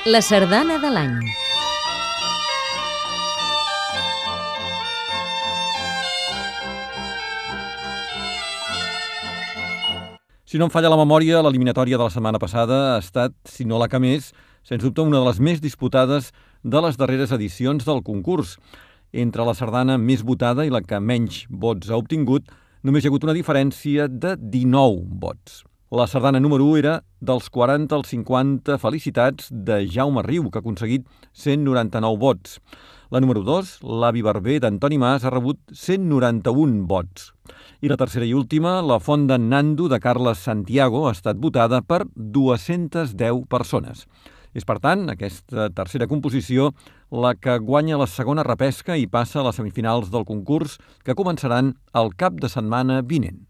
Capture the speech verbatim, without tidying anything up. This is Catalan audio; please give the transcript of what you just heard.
La sardana de l'any. Si no em falla la memòria, l'eliminatòria de la setmana passada ha estat, si no la que més, sens dubte una de les més disputades de les darreres edicions del concurs. Entre la sardana més votada i la que menys vots ha obtingut, només hi ha hagut una diferència de dinou vots. La sardana número u era dels quaranta als cinquanta felicitats de Jaume Riu, que ha aconseguit cent noranta-nou vots. La número dos, l'Avi Barber d'Antoni Mas, ha rebut cent noranta-un vots. I la tercera i última, la Font d'en Nando de Carles Santiago, ha estat votada per dues-centes deu persones. És, per tant, aquesta tercera composició la que guanya la segona repesca i passa a les semifinals del concurs, que començaran el cap de setmana vinent.